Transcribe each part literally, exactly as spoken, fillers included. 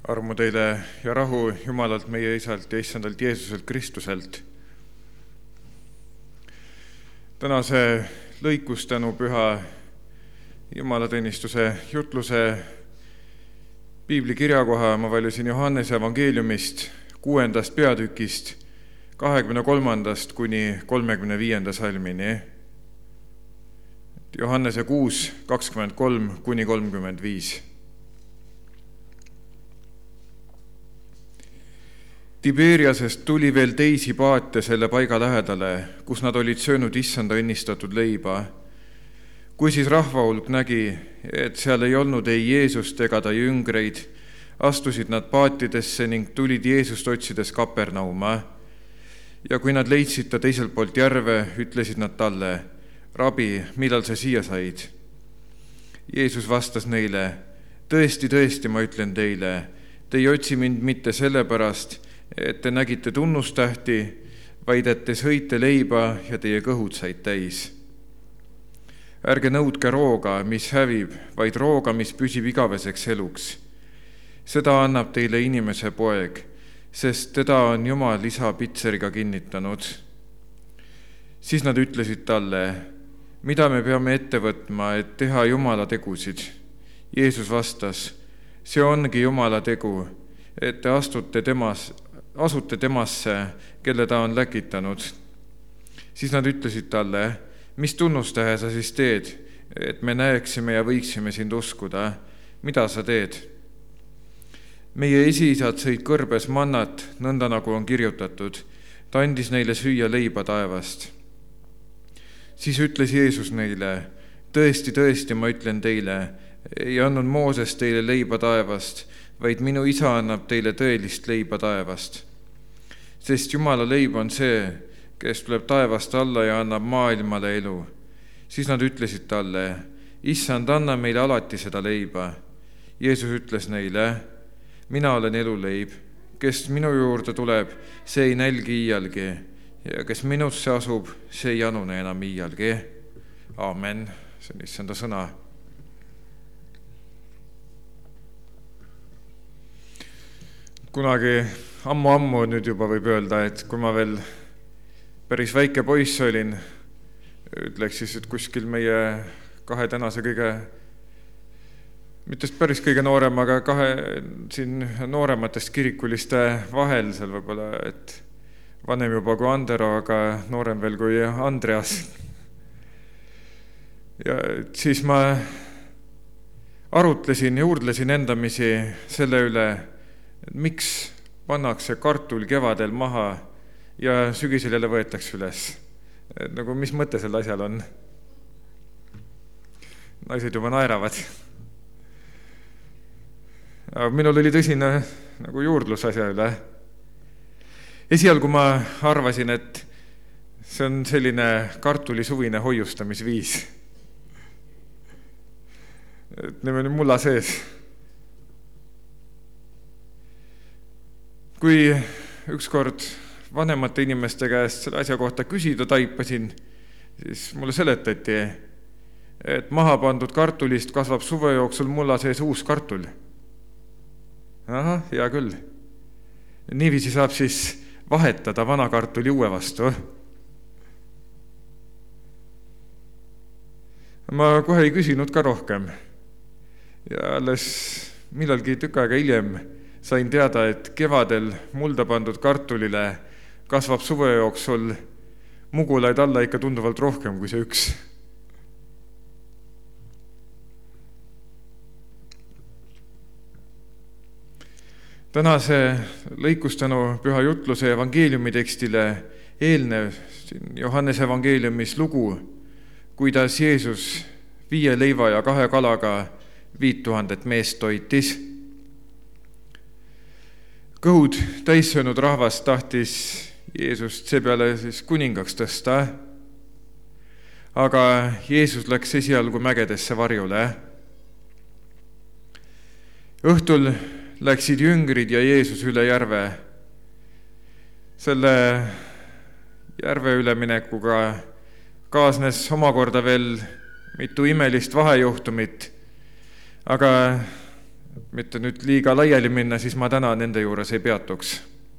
Armu teile ja rahu Jumalalt meie Isalt ja Issandalt Jeesuselt Kristuselt. Tänase lõikustänu-püha jumalateenistuse jutluse piibli kirjakoha ma valisin Johannese evangeeliumist kuuendast peatükist kahekümne kolmandast kuni kolmekümne viienda salmini. Johannese kuus, kakskümmend kolm kuni kolmkümmend viis. Tiberiasest tuli veel teisi paate selle paiga lähedale, kus nad olid söönud issanda õnnistatud leiba. Kui siis rahvahulk nägi, et seal ei olnud ei Jeesust ega ta jüngreid, astusid nad paatidesse ning tulid Jeesust otsides Kapernauma. Ja kui nad leidsid ta teiselt poolt järve, ütlesid nad talle: Rabi, millal sa siia said? Jeesus vastas neile: Tõesti, tõesti, ma ütlen teile, te ei otsi mind mitte sellepärast, et te nägite tunnustähti, vaid et te sõite leiba ja teie kõhud said täis. Ärge nõudke rooga, mis hävib, vaid rooga, mis püsib igaveseks eluks. Seda annab teile inimese poeg, sest teda on Jumal isa pitseriga kinnitanud. Siis nad ütlesid talle: Mida me peame ette võtma, et teha Jumala tegusid? Jeesus vastas: See ongi Jumala tegu, et te astute temas, asute temasse, kelle ta on läkitanud. Siis nad ütlesid talle: Mis tunnustähe sa siis teed, et me näeksime ja võiksime sind uskuda? Mida sa teed? Meie esiisad sõid kõrbes mannat, nõnda nagu on kirjutatud. Ta andis neile süüa leiba taevast. Siis ütles Jeesus neile: Tõesti, tõesti, ma ütlen teile, ei andnud Mooses teile leiba taevast, vaid minu isa annab teile tõelist leiba taevast. Sest Jumala leib on see, kes tuleb taevast alla ja annab maailmale elu. Siis nad ütlesid talle: Issand, anna meile alati seda leiba. Jeesus ütles neile: Mina olen eluleib. Kes minu juurde tuleb, see ei nälgi iialgi, ja kes minusse asub, see ei janune enam iialgi. Aamen. See on issanda sõna. Kunagi ammu-ammu nüüd juba võib öelda, et kui ma veel päris väike poiss olin, ütleks siis, et kuskil meie kahe tänase kõige, mitte päris kõige noorem, aga kahe siin noorematest kirikuliste vahel seal võib-olla, et vanem juba kui Andero, aga noorem veel kui Andreas. Ja siis ma arutlesin ja uurdlesin endamisi selle üle, miks pannakse kartul kevadel maha ja sügisel jälle võetakse üles. Et nagu mis mõte sel asjal on? Naised juba naeravad. Aga minul oli tõsine nagu juurdlus asja üle. Esialgu ma arvasin, et see on selline kartuli suvine hoiustamisviis. Et need on mulla sees. Kui ükskord vanemate inimeste käest selle asja kohta küsida taipasin, siis mulle seletati, et maha pandud kartulist kasvab suve jooksul mulla sees uus kartul. Aha, hea küll. Niiviisi saab siis vahetada vana kartuli uue vastu. Ma kohe ei küsinud ka rohkem. Ja alles millalgi tükk aega hiljem sain teada, et kevadel mulda pandud kartulile kasvab suve jooksul mugulaid alla ikka tunduvalt rohkem kui see üks. Tänase lõikustänu püha jutluse evangeeliumi tekstile eelnev Johannese evangeeliumis lugu, kuidas Jeesus viie leiva ja kahe kalaga viit tuhandet meest toitis. Kõhud täissöönud rahvast tahtis Jeesust seepeale siis kuningaks tõsta, aga Jeesus läks esialgu mägedesse varjule. Õhtul läksid jüngrid ja Jeesus üle järve. Selle järve üleminekuga kaasnes omakorda veel mitu imelist vahejuhtumit, aga mitte nüüd liiga laiali minna, siis ma täna nende juures ei peatuks.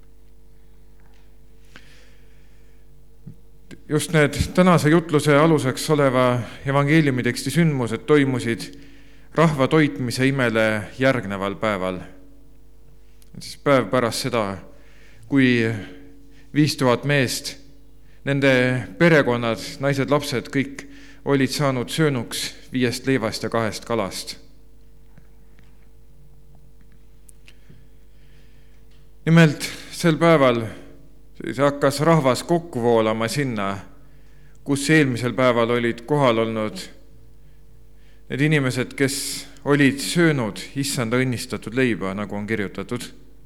Just need tänase jutluse aluseks oleva evangeeliumi teksti sündmused toimusid rahva toitmise imele järgneval päeval. Siis päev pärast seda, kui viis tuhat meest, nende perekonnad, naised, lapsed, kõik olid saanud söönuks viiest leivast ja kahest kalast. Nimelt sel päeval siis hakkas rahvas kokku voolama sinna, kus eelmisel päeval olid kohal olnud need inimesed, kes olid söönud issanda õnnistatud leiba, nagu on kirjutatud.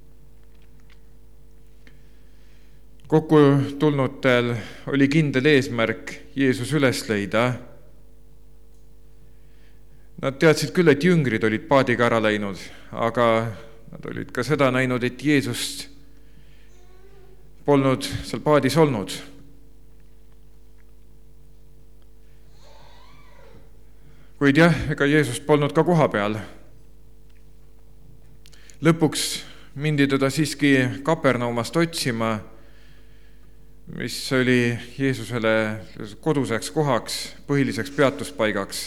Kokku tulnutel oli kindel eesmärk Jeesus üles leida. Nad teadsid küll, et jüngrid olid paadiga ära läinud, aga nad olid ka seda näinud, et Jeesust polnud seal paadis olnud. Kuid jah, ega Jeesust polnud ka koha peal. Lõpuks mindi teda siiski Kapernaumast otsima, mis oli Jeesusele koduseks kohaks, põhiliseks peatuspaigaks.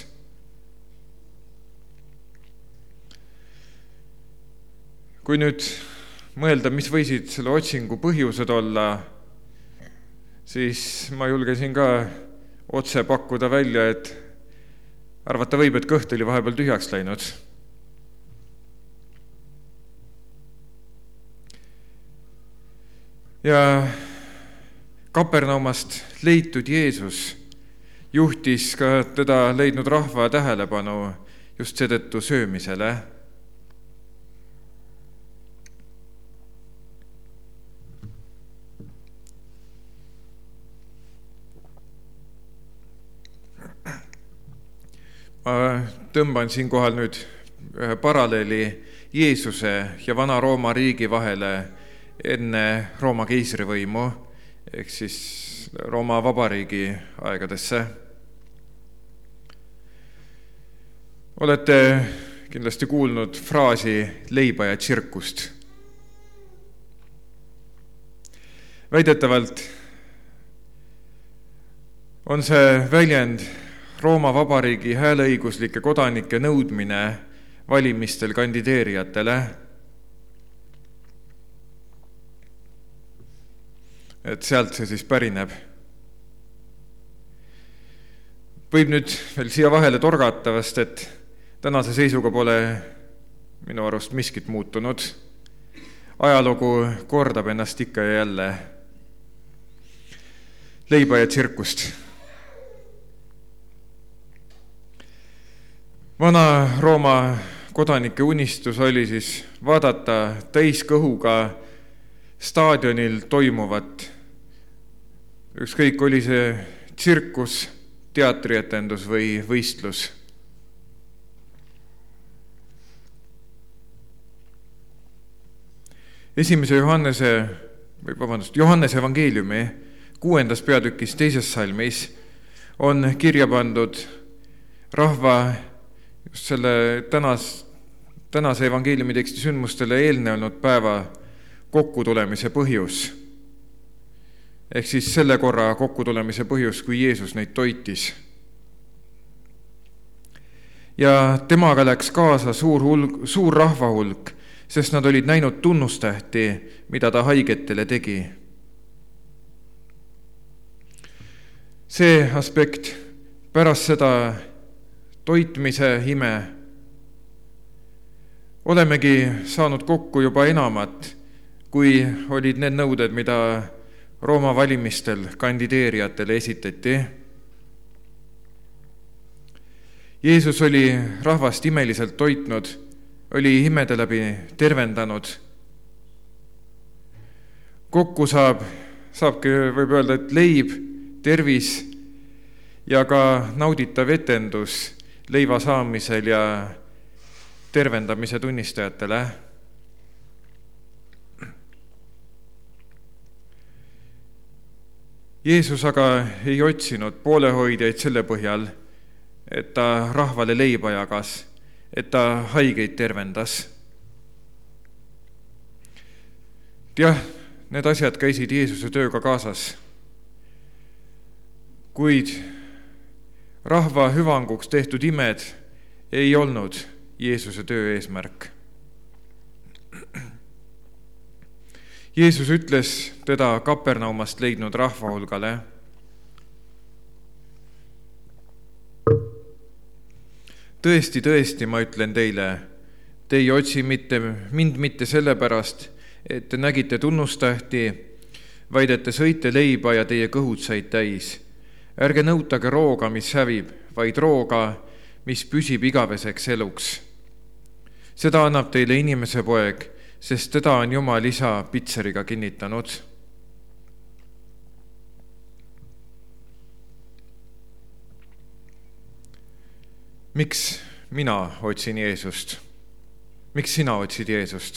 Kui nüüd mõelda, mis võisid selle otsingu põhjused olla, siis ma julgesin ka otse pakkuda välja, et arvata võib, et kõht oli vahepeal tühjaks läinud. Ja Kapernaumast leitud Jeesus juhtis ka teda leidnud rahva tähelepanu just seetõttu söömisele. Ma tõmban siinkohal nüüd ühe paralleeli Jeesuse ja vana Rooma riigi vahele enne Rooma keisrivõimu, ehk siis Rooma vabariigi aegadesse. Olete kindlasti kuulnud fraasi leiba ja tsirkust. Väidetavalt on see väljend Rooma vabariigi hääleõiguslike kodanike nõudmine valimistel kandideerijatele. Et sealt see siis pärineb. Võib nüüd veel siia vahele torgatavast, et tänase seisuga pole minu arust miskit muutunud. Ajalugu kordab ennast ikka ja jälle. Leiba ja tsirkust. Vana Rooma kodanike unistus oli siis vaadata täiskõhuga staadionil toimuvat. Ükskõik oli see tsirkus, teatrietendus või võistlus. Esimese Johannese, või vabandust, Johannese evangeeliumi kuuendas peatükis teises salmis on kirja pandud rahva just selle tänas, tänase evangeeliumi teksti sündmustele eelnenud päeva kokkutulemise põhjus. Ehk siis selle korra kokkutulemise põhjus, kui Jeesus neid toitis. Ja temaga läks kaasa suur, hulk, suur rahvahulk, sest nad olid näinud tunnustähti, mida ta haigetele tegi. See aspekt pärast seda toitmise ime olemegi saanud kokku juba enamat, kui olid need nõuded, mida Rooma valimistel kandideerijatele esitati. Jeesus oli rahvast imeliselt toitnud, oli imede läbi tervendanud. Kokku saab, saabki võib öelda, et leib, tervis ja ka nauditav etendus leiva saamisel ja tervendamise tunnistajatele. Jeesus aga ei otsinud poolehoidjaid selle põhjal, et ta rahvale leiba jagas, et ta haigeid tervendas. jah, need asjad käisid Jeesuse tööga kaasas, kuid rahva hüvanguks tehtud imed ei olnud Jeesuse töö eesmärk. Jeesus ütles teda Kapernaumast leidnud rahva hulgale: tõesti, tõesti, ma ütlen teile, te ei otsi mitte, mind mitte sellepärast, et te nägite tunnustähti, vaid et te sõite leiba ja teie kõhud said täis. Ärge nõutage rooga, mis hävib, vaid rooga, mis püsib igaveseks eluks. Seda annab teile inimese poeg, sest teda on Jumal isa pitseriga kinnitanud. Miks mina otsin Jeesust? Miks sina otsid Jeesust?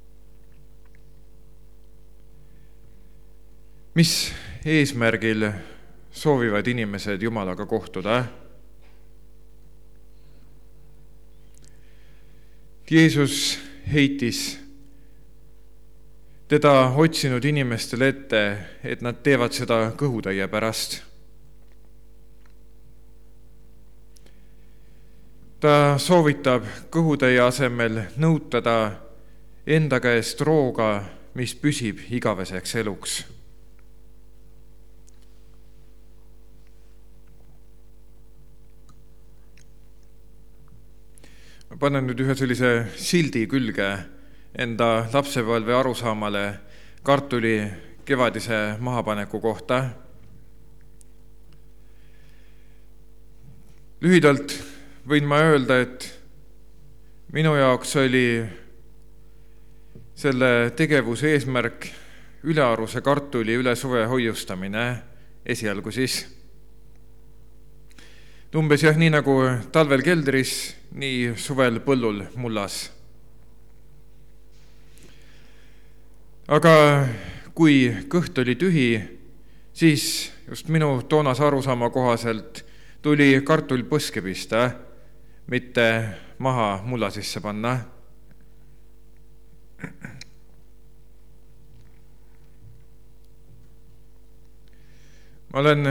Mis eesmärgil soovivad inimesed Jumalaga kohtuda? Jeesus heitis teda otsinud inimestele ette, et nad teevad seda kõhutäie pärast. Ta soovitab kõhutäie asemel nõutada enda käest rooga, mis püsib igaveseks eluks. Ma panen nüüd ühe sellise sildi külge enda lapsepõlve arusaamale kartuli kevadise mahapaneku kohta. Lühidalt võin ma öelda, et minu jaoks oli selle tegevuse eesmärk ülearuse kartuli üle suve hoiustamine esialgu siis. Umbes jah, nii nagu talvel keldris, nii suvel põllul mullas. Aga kui kõht oli tühi, siis just minu toonase arusaama kohaselt tuli kartul põske pista, mitte maha mulla sisse panna. Ma olen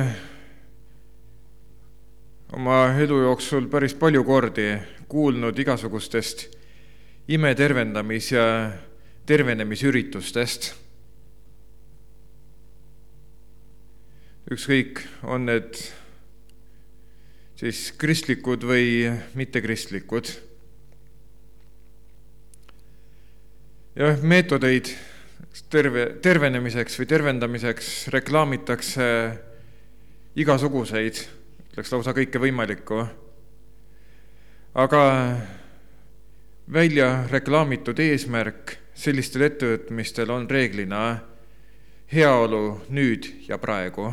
oma elu jooksul päris palju kordi kuulnud igasugustest imetervendamis- ja tervenemisüritustest. Ükskõik on need siis kristlikud või mittekristlikud. Ja meetodeid terve, tervenemiseks või tervendamiseks reklaamitakse igasuguseid, ütleks lausa kõike võimalikku. Aga välja reklaamitud eesmärk sellistel ettevõtmistel on reeglina heaolu nüüd ja praegu.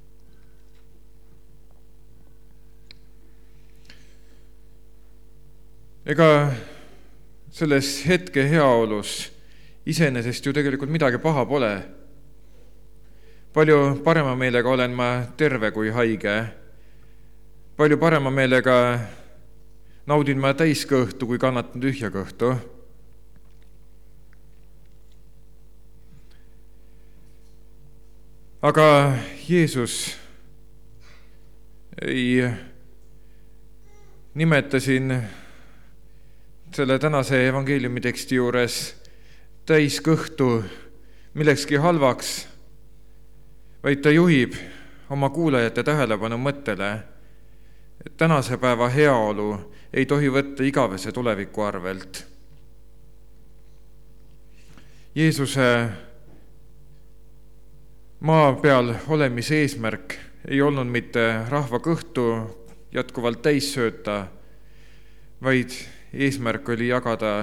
Ega selles hetke heaolus iseenesest ju tegelikult midagi paha pole. Palju parema meelega olen ma terve kui haige. Palju parema meelega naudin ma täiskõhtu, kui kannatan tühja kõhtu. Aga Jeesus ei nimeta siin selle tänase evangeeliumi teksti juures täiskõhtu millekski halvaks, vaid ta juhib oma kuulajate tähelepanu mõttele, et tänase päeva heaolu ei tohi võtta igavese tuleviku arvelt. Jeesuse maa peal olemise eesmärk ei olnud mitte rahva kõhtu jätkuvalt täis sööta, vaid eesmärk oli jagada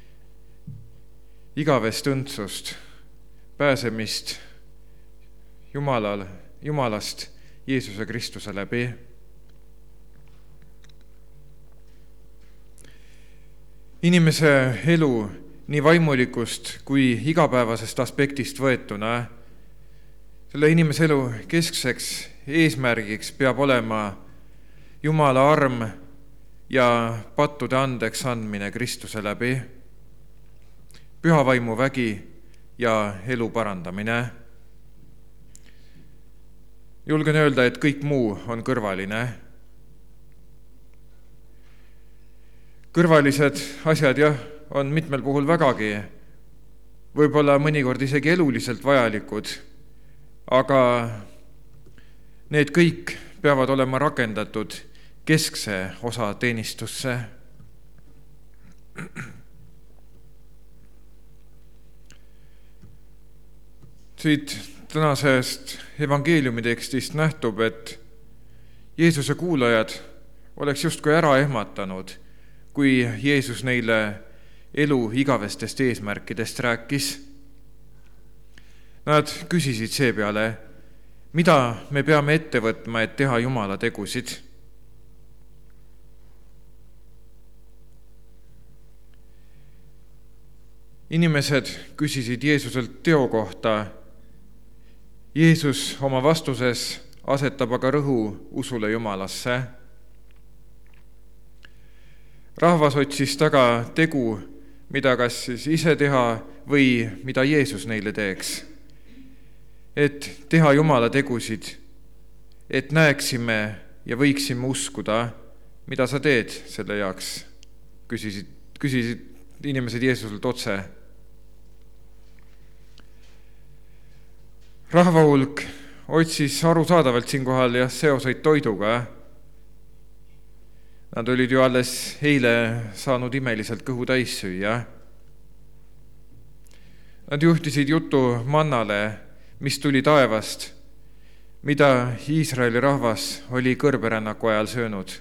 igavest õndsust, pääsemist Jumalal, Jumalast Jeesuse Kristuse läbi. Inimese elu nii vaimulikust kui igapäevasest aspektist võetuna, selle inimese elu keskseks eesmärgiks peab olema Jumala arm ja pattude andeks andmine Kristuse läbi. Püha vaimu vägi ja elu parandamine. Julgen öelda, et kõik muu on kõrvaline. Kõrvalised asjad jah, on mitmel puhul vägagi, võib-olla mõnikord isegi eluliselt vajalikud, aga need kõik peavad olema rakendatud keskse osa teenistusse. Siit tänasest evangeeliumi tekstist nähtub, et Jeesuse kuulajad oleks justkui ära ehmatanud, kui Jeesus neile elu igavestest eesmärkidest rääkis. Nad küsisid seepeale, mida me peame ette võtma, et teha Jumala tegusid. Inimesed küsisid Jeesuselt teo kohta. Jeesus oma vastuses asetab aga rõhu usule Jumalasse. Rahvas otsis taga tegu, mida kas siis ise teha või mida Jeesus neile teeks. Et teha Jumala tegusid, et näeksime ja võiksime uskuda, mida sa teed selle jaoks, küsisid, küsisid inimesed Jeesuselt otse. Rahvahulk otsis arusaadavalt siinkohal ja seoseid toiduga. Nad olid ju alles eile saanud imeliselt kõhu täis süüa. Nad juhtisid jutu mannale, mis tuli taevast, mida Iisraeli rahvas oli kõrberännaku ajal söönud.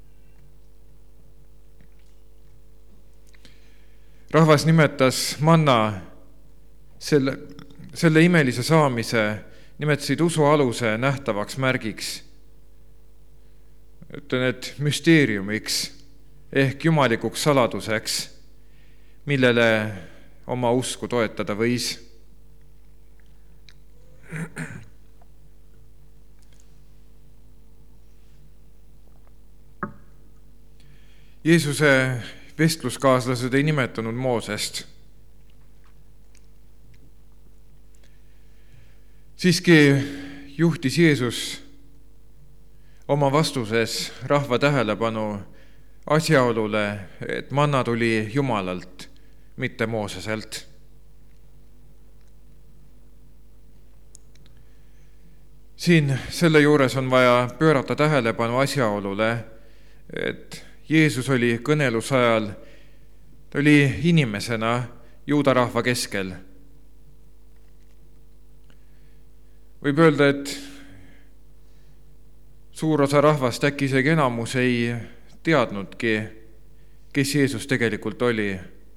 Rahvas nimetas manna selle, selle imelise saamise, nimetasid usu aluse nähtavaks märgiks. Ütlen, et müsteeriumiks ehk jumalikuks saladuseks, millele oma usku toetada võis. Jeesuse vestluskaaslased ei nimetanud Moosest. Siiski juhtis Jeesus oma vastuses rahva tähelepanu asjaolule, et manna tuli Jumalalt, mitte Mooseselt. Siin selle juures on vaja pöörata tähelepanu asjaolule, et Jeesus oli kõnelusajal, ta oli inimesena juuda rahva keskel. Võib öelda, et suur osa rahvast, äkki isegi enamus ei teadnudki, kes Jeesus tegelikult oli.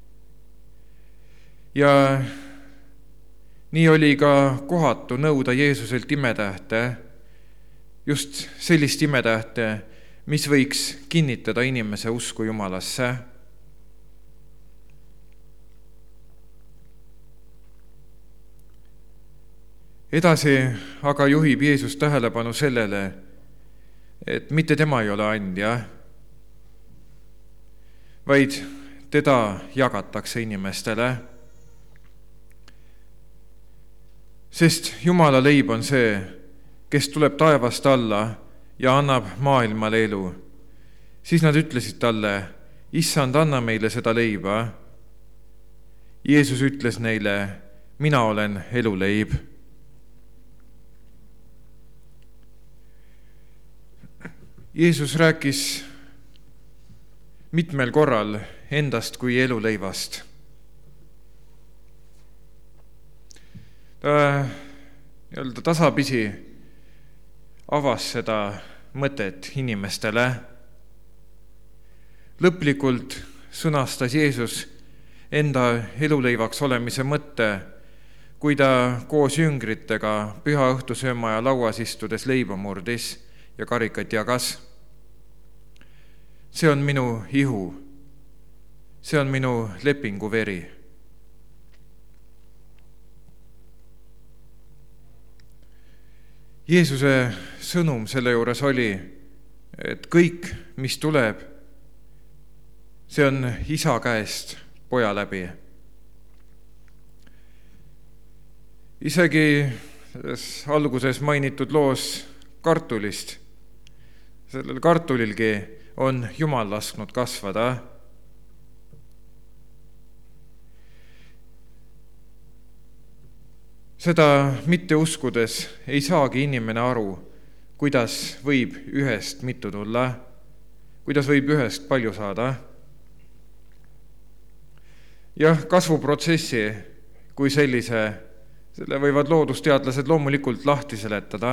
Ja nii oli ka kohatu nõuda Jeesuselt imetähte, just sellist imetähte, mis võiks kinnitada inimese usku Jumalasse. Edasi aga juhib Jeesus tähelepanu sellele, et mitte tema ei ole andja, vaid teda jagatakse inimestele. Sest Jumala leib on see, kes tuleb taevast alla ja annab maailmale elu. Siis nad ütlesid talle, Issand, anna meile seda leiba. Jeesus ütles neile, mina olen eluleib. Jeesus rääkis mitmel korral endast kui eluleivast. Ta nii-öelda tasapisi avas seda mõtet inimestele. Lõplikult sõnastas Jeesus enda eluleivaks olemise mõtte, kui ta koos jüngritega püha õhtusöömaja lauas istudes leiba murdis ja karikat jagas. See on minu ihu, see on minu lepingu veri. Jeesuse sõnum selle juures oli, et kõik, mis tuleb, see on isa käest poja läbi. Isegi alguses mainitud loos kartulist. Sellel kartulilgi on Jumal lasknud kasvada. Seda mitte uskudes ei saagi inimene aru, kuidas võib ühest mitu tulla, kuidas võib ühest palju saada. Jah, kasvuprotsessi kui sellise, selle võivad loodusteadlased loomulikult lahti seletada,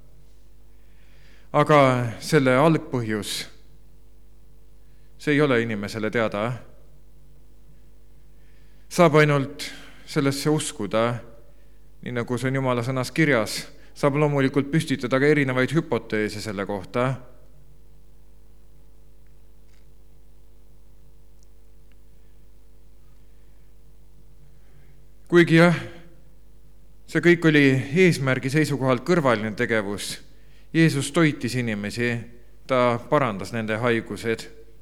aga selle algpõhjus, see ei ole inimesele teada. Saab ainult sellesse uskuda, nii nagu see on Jumala sõnas kirjas, saab loomulikult püstitada ka erinevaid hüpoteese selle kohta. Kuigi jah, see kõik oli eesmärgi seisukohalt kõrvaline tegevus. Jeesus toitis inimesi, ta parandas nende haigused.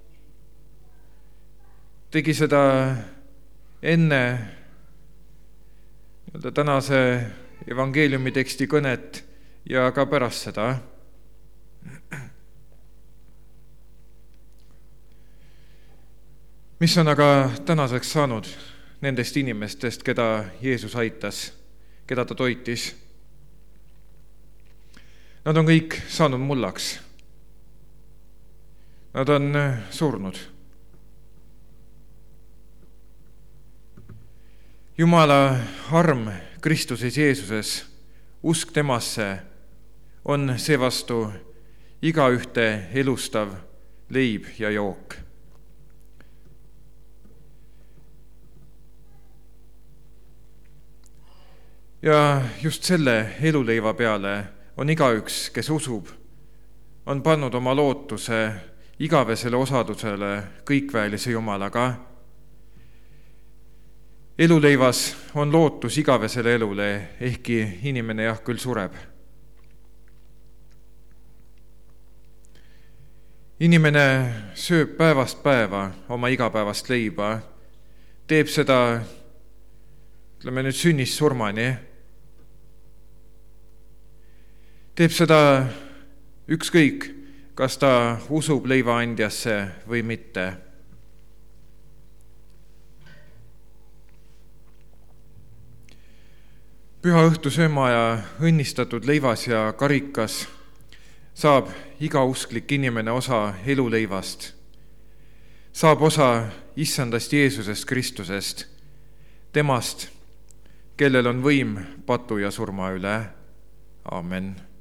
Tegi seda enne tänase evangeeliumi teksti kõnet ja ka pärast seda. Mis on aga tänaseks saanud nendest inimestest, keda Jeesus aitas, keda ta toitis? Nad on kõik saanud mullaks. Nad on surnud. Jumala arm Kristuses Jeesuses, usk temasse, on seevastu igaühte elustav leib ja jook. Ja just selle eluleiva peale on igaüks, kes usub, on pannud oma lootuse igavesele osadusele kõikväelise Jumalaga. Eluleivas on lootus igavesele elule, ehkki inimene jah küll sureb. Inimene sööb päevast päeva oma igapäevast leiba, teeb seda, ütleme nüüd sünnist surmani, teeb seda ükskõik, kas ta usub leivaandjasse või mitte. Püha õhtu söömaaja õnnistatud leivas ja karikas saab iga usklik inimene osa eluleivast, saab osa issandast Jeesusest Kristusest, temast, kellel on võim patu ja surma üle. Amen.